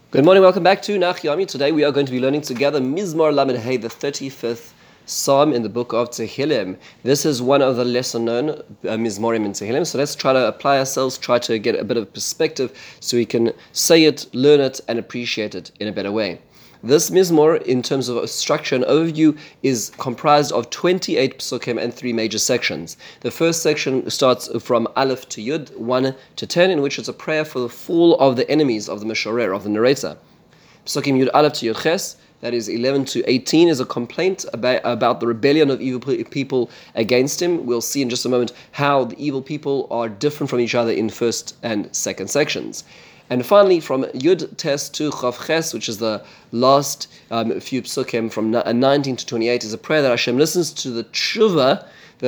Good morning, welcome back to Nach Yomi. Today we are going to be learning together Mizmor Lamed Hey, the 35th Psalm in the book of Tehillim. This is one of the lesser known Mizmorim in Tehillim, so let's try to apply ourselves, try to get a bit of perspective so we can say it, learn it, and appreciate it in a better way. This Mizmor, in terms of structure and overview, is comprised of 28 psukim and 3 major sections. The first section starts from Aleph to Yud, 1 to 10, in which it's a prayer for the fall of the enemies of the Meshorer, of the narrator. Psukim Yud Aleph to Yud Ches, that is 11 to 18, is a complaint about the rebellion of evil people against him. We'll see in just a moment how the evil people are different from each other in first and second sections. And finally, from Yud Tes to Chav Ches, which is the last few psukim from 19 to 28, is a prayer that Hashem listens to the tshuva,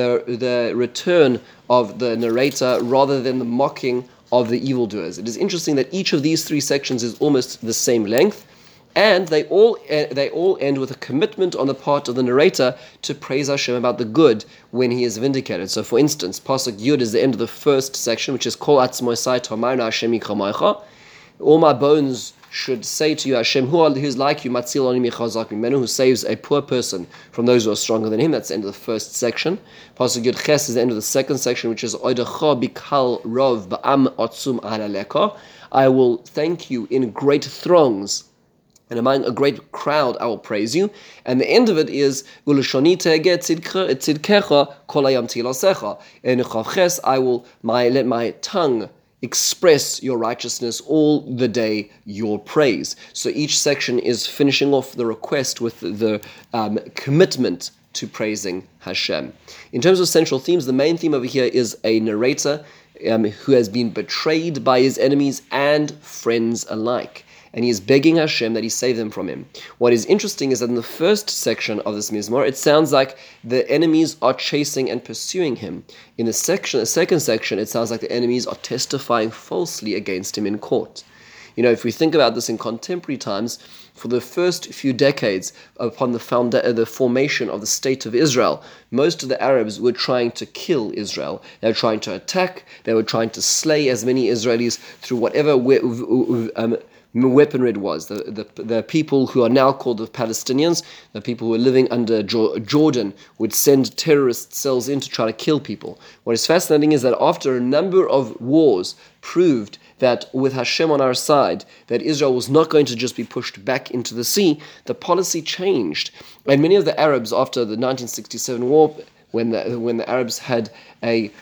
the return of the narrator, rather than the mocking of the evildoers. It is interesting that each of these 3 sections is almost the same length, and they all end with a commitment on the part of the narrator to praise Hashem about the good when he is vindicated. So, for instance, Pasuk Yud is the end of the first section, which is Kol Atzmoisai Tomarna Hashem Yikramaycha. All my bones should say to you, Hashem, who is like you, Matzil Oni Michazak Mimenu, who saves a poor person from those who are stronger than him. That's the end of the first section. Pasuk Yud Ches is the end of the second section, which is Oidecha Bikal Rov Ba'am Otzum Alaleka. I will thank you in great throngs, and among a great crowd I will praise you. And the end of it is Ulashoni Tege Tzidkecha Kol Hayam Tilasecha. In Chav Ches I will let my tongue express your righteousness all the day, your praise. So each section is finishing off the request with the commitment to praising Hashem. In terms of central themes, the main theme over here is a narrator who has been betrayed by his enemies and friends alike. And he is begging Hashem that he save them from him. What is interesting is that in the first section of this Mizmor, it sounds like the enemies are chasing and pursuing him. In the second section, it sounds like the enemies are testifying falsely against him in court. You know, if we think about this in contemporary times, for the first few decades upon the formation of the state of Israel, most of the Arabs were trying to kill Israel. They were trying to attack, they were trying to slay as many Israelis through whatever weaponry it was. The people who are now called the Palestinians, the people who are living under Jordan, would send terrorist cells in to try to kill people. What is fascinating is that after a number of wars proved that with Hashem on our side, that Israel was not going to just be pushed back into the sea, the policy changed. And many of the Arabs, after the 1967 war, when the Arabs had a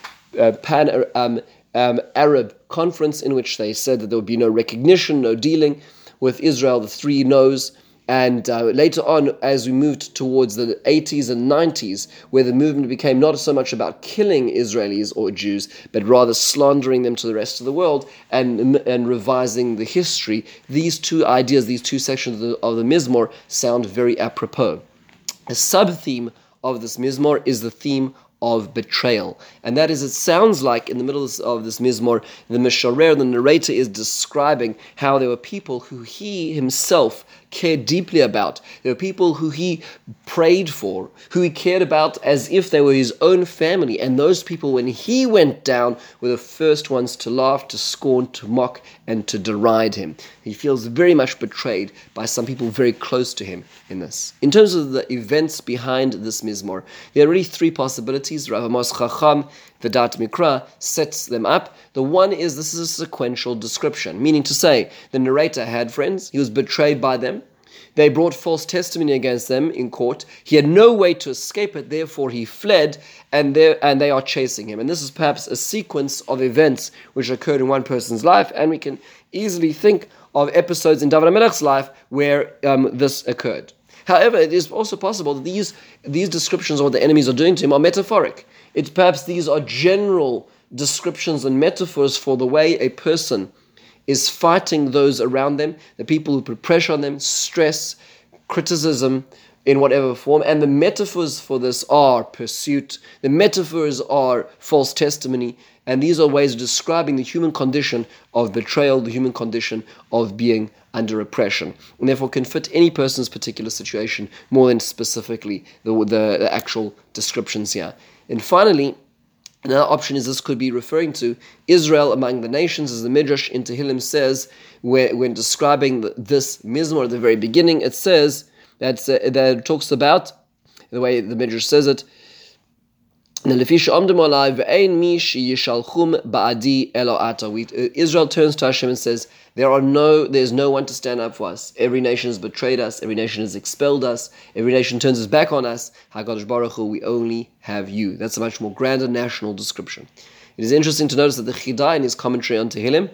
Arab conference in which they said that there would be no recognition, no dealing with Israel, the 3 no's. And later on, as we moved towards the 80s and 90s, where the movement became not so much about killing Israelis or Jews, but rather slandering them to the rest of the world and revising the history, these 2 ideas, these 2 sections of the Mizmor sound very apropos. A sub-theme of this Mizmor is the theme of betrayal. And that is, it sounds like in the middle of this Mizmor, the Meshorer, the narrator, is describing how there were people who he himself cared deeply about. There were people who he prayed for, who he cared about as if they were his own family. And those people, when he went down, were the first ones to laugh, to scorn, to mock, and to deride him. He feels very much betrayed by some people very close to him in this. In terms of the events behind this Mizmor, there are really 3 possibilities. Rav Amos Chacham, the Dat Mikra, sets them up. The one is, this is a sequential description, meaning to say, the narrator had friends, he was betrayed by them, they brought false testimony against them in court, he had no way to escape it, therefore he fled, and they are chasing him. And this is perhaps a sequence of events which occurred in one person's life, and we can easily think of episodes in David HaMelech's life where this occurred. However, it is also possible that these descriptions of what the enemies are doing to him are metaphoric. It's perhaps these are general descriptions and metaphors for the way a person is fighting those around them, the people who put pressure on them, stress, criticism in whatever form. And the metaphors for this are pursuit, the metaphors are false testimony, and these are ways of describing the human condition of betrayal, the human condition of being under oppression, and therefore can fit any person's particular situation more than specifically the actual descriptions here. And finally, Another option is this could be referring to Israel among the nations, as the Midrash in Tehillim says, when describing this Mizmor at the very beginning, it says that it talks about, the way the Midrash says it, Israel turns to Hashem and says, there's no one to stand up for us. Every nation has betrayed us. Every nation has expelled us. Every nation turns its back on us. HaKadosh Baruch Hu, we only have you. That's a much more grander national description. It is interesting to notice that the Chida in his commentary on Tehillim,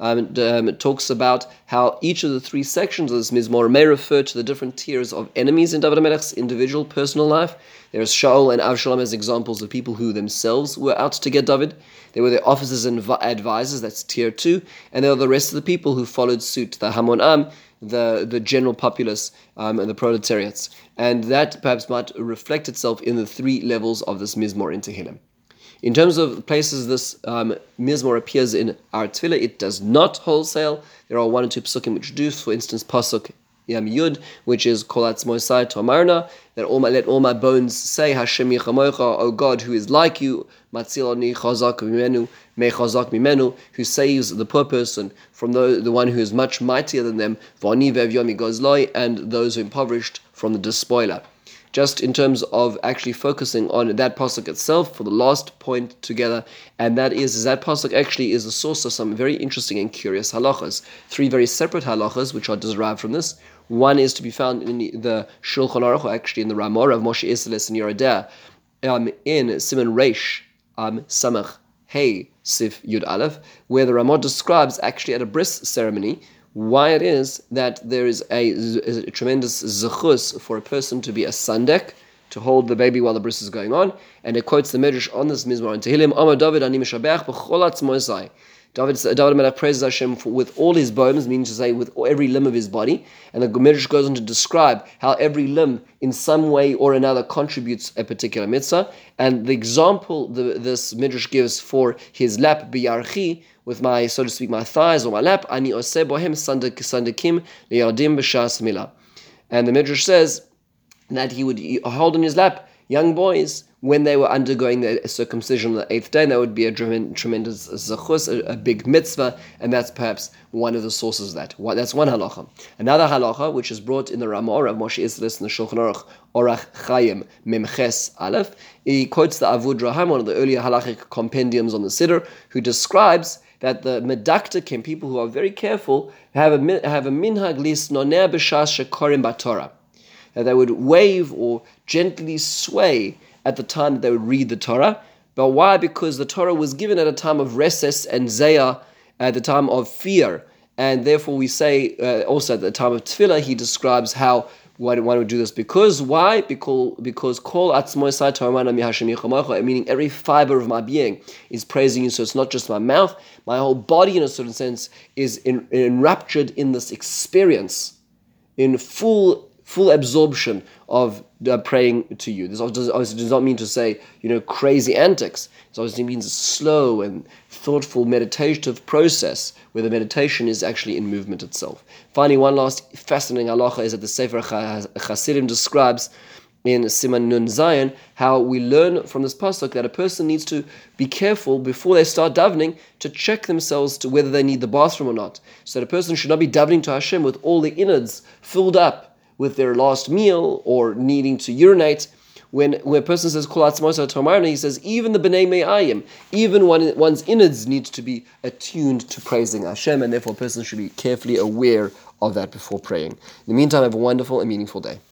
it talks about how each of the three sections of this Mizmor may refer to the different tiers of enemies in David HaMelech's individual personal life. There's Shaul and Avshalom as examples of people who themselves were out to get David. There were their officers and advisors, that's tier 2, and there are the rest of the people who followed suit, the Hamon Am, the general populace, and the proletariats. And that perhaps might reflect itself in the three levels of this Mizmor in Tehillim. In terms of places this Mizmor appears in our Tefillah, it does not wholesale. There are one or two psukim which do. For instance, pasuk Yud, which is Kol Atzmosai Tomarna, that let all my bones say Hashem Yichamocha, O God, who is like you, Matziloni Chazak Mimenu, Me Chazak Mimenu, who saves the poor person from the one who is much mightier than them, Vani Vev Yomi Gozloi, and those who are impoverished from the despoiler. Just in terms of actually focusing on that pasuk itself for the last point together, and that is that pasuk actually is the source of some very interesting and curious halachas. Three very separate halachas which are derived from this. One is to be found in the Shulchan Aruch, or actually in the Ramah of Moshe Isserles and Yerodea, in Siman Reish Samach Hey Sif Yud Aleph, where the Ramah describes actually at a bris ceremony why it is that there is a tremendous zechus for a person to be a sandek, to hold the baby while the bris is going on, and it quotes the Midrash on this Mizmor in Tehillim, Amar David ani mishabeach b'chol atzmosai. David HaMelech praises Hashem with all his bones, meaning to say with every limb of his body, and the Midrash goes on to describe how every limb in some way or another contributes a particular mitzvah, and the example this Midrash gives for his lap b'yarchi, with my, so to speak, my thighs or my lap, ani oseh bohem sandekim liyardim b'shas milah. And the Midrash says that he would hold in his lap young boys when they were undergoing the circumcision on the 8th day, and that would be a tremendous zechus, a big mitzvah, and that's perhaps one of the sources of that. That's one halacha. Another halacha, which is brought in the Ramah of Moshe Isserles in the Shulchan Aruch, Orach Chaim Memches Aleph, he quotes the Avud Raham, one of the earlier halachic compendiums on the Siddur, who describes that the medaktakim, people who are very careful, have a minhag lisnoneh b'shas shekorim b'Torah, that they would wave or gently sway at the time that they would read the Torah. But why? Because the Torah was given at a time of reses and zayah, at the time of fear, and therefore we say also at the time of tefillah, he describes how one would do this. Because why? Because kol atzmosai tomarna mi Hashem yichamocha, meaning every fiber of my being is praising you. So it's not just my mouth, my whole body in a certain sense is enraptured in this experience, in full absorption of praying to you. This obviously does not mean to say, crazy antics. It obviously means a slow and thoughtful meditative process where the meditation is actually in movement itself. Finally, one last fascinating halacha is that the Sefer Chasidim describes in Siman Nun Zayin how we learn from this pasuk that a person needs to be careful before they start davening to check themselves to whether they need the bathroom or not. So that a person should not be davening to Hashem with all the innards filled up with their last meal or needing to urinate. When a person says Kol Atzmosai Tomarna, he says even the B'nai Me'ayim, even one's innards need to be attuned to praising Hashem, and therefore a person should be carefully aware of that before praying. In the meantime, have a wonderful and meaningful day.